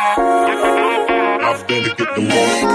I've been to get them all.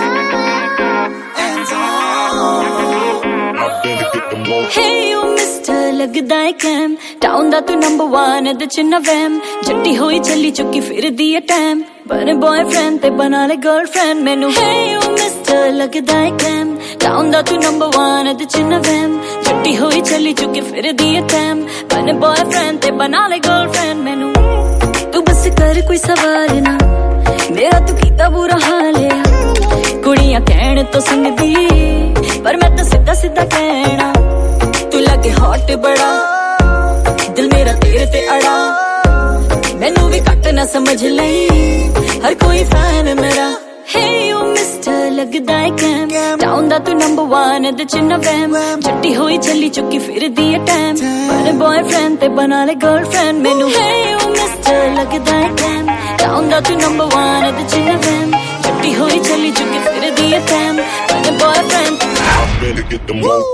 I've been to get them all. Hey you mister ਲੱਗਦਾ ਏ ਕੈਮ town ਦਾ ਤੂੰ number 1 ਇਹਦੇ ਚ ਨਾ ਵੈਮ ਜੱਟੀ ਹੋਈ ਚੱਲੀ ਚੁੱਕੀ ਫਿਰਦੀ ਏ ਟਾਈਮ ਬਣੇ ਬॉयਫ੍ਰੈਂਡ ਤੇ ਬਣਾ ਲੈ ਗਰਲਫ੍ਰੈਂਡ ਮੈਨੂੰ Hey you mister ਲੱਗਦਾ ਏ ਕੈਮ ਟਾਊਨ ਦਾ ਤੂੰ ਨੰਬਰ 1 ਇਹਦੇ ਚ ਨਾ ਵੈਮ ਜੱਟੀ ਹੋਈ ਚੱਲੀ ਚੁੱਕੀ ਫਿਰਦੀ ਏ ਟਾਈਮ ਬਣੇ ਬॉयਫ੍ਰੈਂਡ ਤੇ ਬਣਾ ਲੈ ਗਰਲਫ੍ਰੈਂਡ ਮੈਨੂੰ ਤੂੰ ਬਸ ਕਰ ਕੋਈ ਸਵਾਲ ਨਾ ਮੇਰਾ ਤੂੰ ਕੀਤਾ ਬੁਰਾ ਹਾਲ ਆ ਕੁੜੀਆਂ ਕਹਿਣ ਤੋਂ ਸੰਗਦੀ ਪਰ ਮੈਂ ਤਾਂ ਸਿੱਧਾ ਸਿੱਧਾ ਕਹਿਣਾ ਤੂੰ ਲੱਗੇ ਹੌਟ ਬੜਾ ਦਿਲ ਮੇਰਾ ਤੇਰੇ ਤੇ ਅੜਾ ਮੈਨੂੰ ਵੀ ਘੱਟ ਨਾ ਸਮਝ ਲਈ ਹਰ ਕੋਈ ਫੈਨ ਮੇਰਾ Hey you mister ਲੱਗਦਾ ਏ ਕੈਮ ਟਾਊਨ ਦਾ ਤੂੰ ਨੰਬਰ 1 ਇਹਦੇ ਚ ਨਾ ਵੈਮ ਜੱਟੀ ਹੋਈ ਚੱਲੀ ਚੁੱਕੀ ਫਿਰਦੀ ਏ ਟਾਈਮ ਬਣੇ ਬॉयਫ੍ਰੈਂਡ ਤੇ ਬਣਾ ਲੈ ਗਰਲਫ੍ਰੈਂਡ ਮੈਨੂੰ Hey you mister ਲੱਗਦਾ ਏ ਕੈਮ ਟਾਊਨ ਦਾ ਤੂੰ ਨੰਬਰ 1 ਇਹਦੇ ਚ ਨਾ ਵੈਮ ਜੱਟੀ ਹੋਈ ਚੱਲੀ ਚੁੱਕੀ ਫਿਰਦੀ ਏ ਟਾਈਮ ਬਣੇ boyfriend I've been to get them all.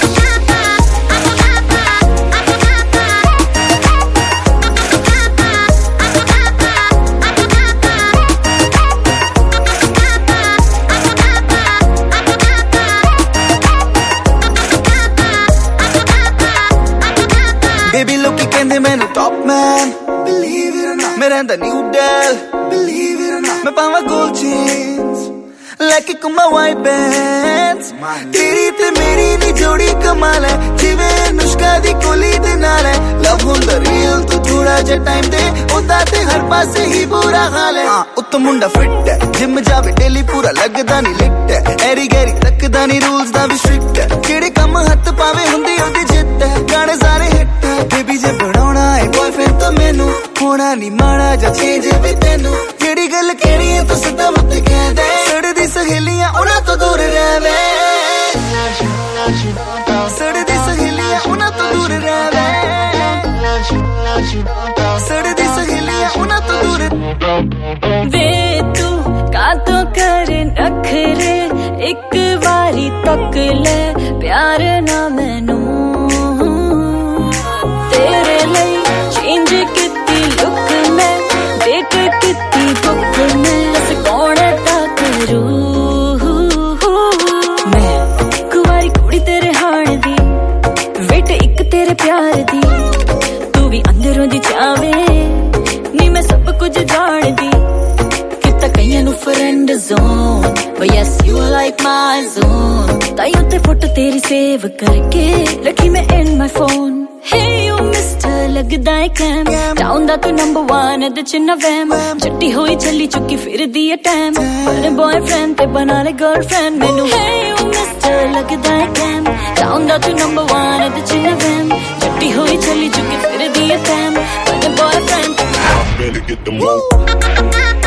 Baby ਲੋਕੀ ਕਹਿੰਦੇ ਮੈਨੂੰ top man believe it or not ਮੈਂ ਰਹਿੰਦਾ New Delhi believe it or not ਮੈਂ ਪਾਵਾਂ gold chains like ਇੱਕ my white bands ਤੇਰੀ ਤੇ ਮੇਰੀ ਨੀ ਜੋੜੀ ਕਮਾਲ ਹੈ ਜਿਵੇਂ ਅਨੁਸ਼ਕਾ ਦੀ ਕੋਹਲੀ ਦੇ ਨਾਲ ਹੈ ਲਵ ਹੁੰਦਾ ਰੀਅਲ ਤੂੰ ਥੋੜਾ ਜਿਹਾ ਟਾਈਮ ਦੇ ਉਹਦਾ ਤੇ ਹਰ ਪਾਸੇ ਹੀ ਬੁਰਾ ਹਾਲ ਹੈ ਉੱਤੋਂ ਮੁੰਡਾ ਫਿੱਟ ਹੈ ਜਿਮ ਜਾਵੇ ਡੇਲੀ ਪੂਰਾ ਲੱਗਦਾ ਨੀ ਲਿੱਟ ਹੈ ਐਰੀ ਗੈਰੀ ਰੱਖਦਾ ਨੀ ਰੂਲਸ ਦਾ ਵੀ ਸਟ੍ਰਿਕਟ ਹੈ ਜਿਹੜੇ ਕੰਮ ਹੱਥ ਪਾਵੇ ਹੁੰਦੀ ਉਹਦੀ ਜਿੱਤ ਹੈ ਗਾਣੇ ਸਾਰੇ ਹਿੱਟ ਹੈ ਬੇਬੀ ਜੇ ਬਣਾਉਣਾ ਏ ਬॉयਫ੍ਰੈਂਡ ਤਾਂ ਮੈਨੂੰ ਹੋਣਾ ਨੀ ਮਾੜਾ ਜਾਂ ਚੇਂਜ ਵੀ ਤੈਨੂੰ ਜਿਹੜੀ ਗੱਲ ਕਹਿਣੀ ਹੈ ਤੂੰ ਸਿੱਧਾ ਮੁੱਤ ਕਹਿ ਦੇ ਸੜਦੀ ਸਹੇਲੀਆਂ ਉਹਨਾਂ ਤੋਂ ਦੂਰ ਰਹਿਵੇ ਸੜਦੀ ਸਹੇਲੀਆਂ ਉਹਨਾਂ ਤੋਂ ਦੂਰ ਰਹਿਵੇ ਸੜਦੀ ਸਹੇਲੀਆਂ ਉਹਨਾਂ ਤੋਂ ਦੂਰ ਵੇ ਤੂੰ ਕਾਤੋਂ ਕਰ ਨਖਰੇ ਇੱਕ ਵਾਰੀ ਤੱਕ ਲੈ ਪਿਆਰ ਨਾ ਮੈਨੂੰ ਤੇਰੇ ਲਈ ਚੇਂਜ ਕੀਤੀ ਲੁੱਕ ਮੈਂ ਡੇਟ ਕੀਤੀ ਬੁੱਕ ਮੈਂ ਅਸ ਕੌਣ ਤਾਂ ਕਰੂ ਮੈਂ ਕੁਵਾਰੀ ਕੁੜੀ ਤੇਰੇ ਹਾਣ ਦੀ ਵੇਟ ਇੱਕ ਤੇਰੇ ਪਿਆਰ ਦੀ ਤੂੰ ਵੀ ਅੰਦਰੋਂ ਦੀ ਚਾਵੇ ਨੀ ਮੈਂ ਸਭ ਕੁਝ ਜਾਣਦੀ ਕਿਤਾ ਕਈਆਂ ਨੂੰ friend zone but yes you are like my zone ਤਾਈਓ ਤੇ ਫੋਟੋ ਤੇਰੀ ਸੇਵ ਕਰਕੇ ਰੱਖੀ ਮੈਂ in my phone Hey you mister ਲੱਗਦਾ ਏ ਕੈਮ ਟਾਊਨ ਦਾ ਤੂੰ ਨੰਬਰ 1 ਇਹਦੇ ਚ ਨਾ ਵੈਮ ਜੱਟੀ ਹੋਈ ਚੱਲੀ ਚੁੱਕੀ ਫਿਰਦੀ ਏ ਟਾਈਮ ਬਣੇ ਬॉयਫ੍ਰੈਂਡ ਤੇ ਬਣਾ ਲੈ ਗਰਲਫ੍ਰੈਂਡ ਮੈਨੂੰ Hey you mister ਲੱਗਦਾ ਏ ਕੈਮ ਟਾਊਨ ਦਾ ਤੂੰ ਨੰਬਰ 1 ਇਹਦੇ ਚ ਨਾ ਵੈਮ ਜੱਟੀ ਹੋਈ ਚੱਲੀ ਚੁੱਕੀ ਫਿਰਦੀ ਏ ਟਾਈਮ ਬਣੇ boyfriend I've been to get them all.